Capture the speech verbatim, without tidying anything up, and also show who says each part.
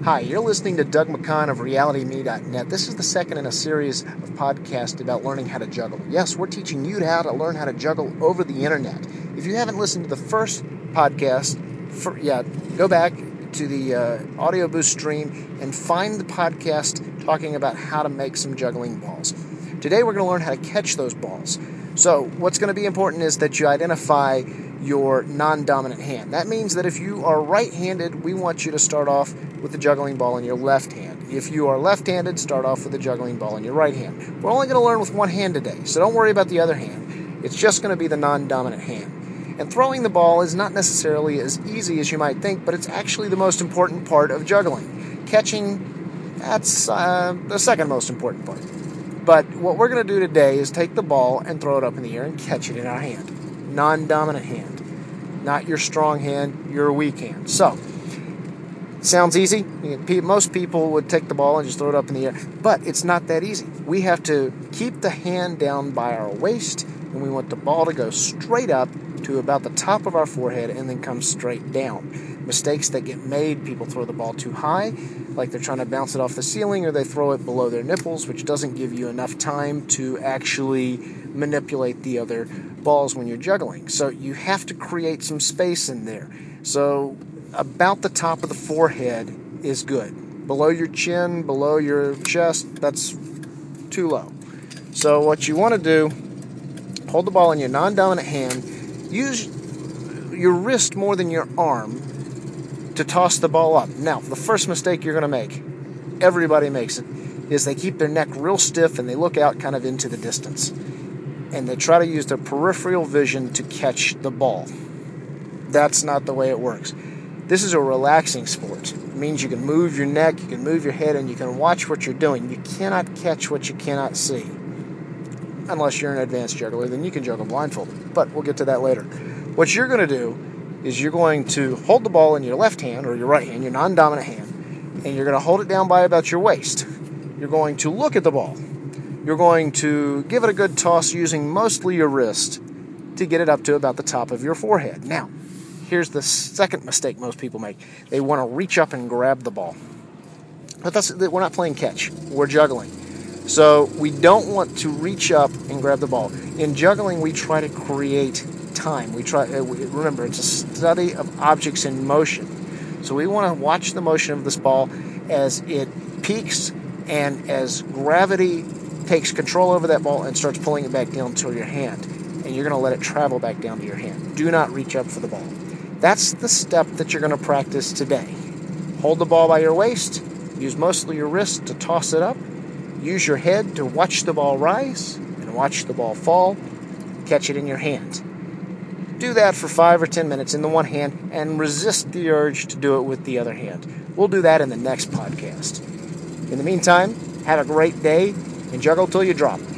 Speaker 1: Hi, you're listening to Doug McCon of reality me dot net. This is the second in a series of podcasts about learning how to juggle. Yes, we're teaching you how to learn how to juggle over the internet. If you haven't listened to the first podcast, for, yeah, go back to the uh, Audio Boost stream and find the podcast talking about how to make some juggling balls. Today we're going to learn how to catch those balls. So what's going to be important is that you identify your non-dominant hand. That means that if you are right-handed, we want you to start off with the juggling ball in your left hand. If you are left-handed, start off with the juggling ball in your right hand. We're only going to learn with one hand today, so don't worry about the other hand. It's just going to be the non-dominant hand. And throwing the ball is not necessarily as easy as you might think, but it's actually the most important part of juggling. Catching, that's uh, the second most important part. But what we're going to do today is take the ball and throw it up in the air and catch it in our hand. Non-dominant hand. Not your strong hand, your weak hand. So, sounds easy. Most people would take the ball and just throw it up in the air. But it's not that easy. We have to keep the hand down by our waist, and we want the ball to go straight up to about the top of our forehead and then come straight down. Mistakes that get made, people throw the ball too high, like they're trying to bounce it off the ceiling, or they throw it below their nipples, which doesn't give you enough time to actually manipulate the other balls when you're juggling. So you have to create some space in there. So about the top of the forehead is good. Below your chin, below your chest, that's too low. So what you want to do, hold the ball in your non-dominant hand, use your wrist more than your arm to toss the ball up. Now, the first mistake you're going to make, everybody makes it, is they keep their neck real stiff and they look out kind of into the distance. And they try to use their peripheral vision to catch the ball. That's not the way it works. This is a relaxing sport. It means you can move your neck, you can move your head, and you can watch what you're doing. You cannot catch what you cannot see. Unless you're an advanced juggler, then you can juggle blindfolded. But we'll get to that later. What you're going to do is you're going to hold the ball in your left hand or your right hand, your non-dominant hand, and you're going to hold it down by about your waist. You're going to look at the ball. You're going to give it a good toss using mostly your wrist to get it up to about the top of your forehead. Now, here's the second mistake most people make. They want to reach up and grab the ball. But that's, we're not playing catch. We're juggling. So we don't want to reach up and grab the ball. In juggling, we try to create time. We try. Uh, we, remember, it's a study of objects in motion. So we want to watch the motion of this ball as it peaks and as gravity takes control over that ball and starts pulling it back down to your hand. And you're going to let it travel back down to your hand. Do not reach up for the ball. That's the step that you're going to practice today. Hold the ball by your waist. Use mostly your wrist to toss it up. Use your head to watch the ball rise and watch the ball fall. Catch it in your hand. Do that for five or ten minutes in the one hand and resist the urge to do it with the other hand. We'll do that in the next podcast. In the meantime, have a great day and juggle till you drop.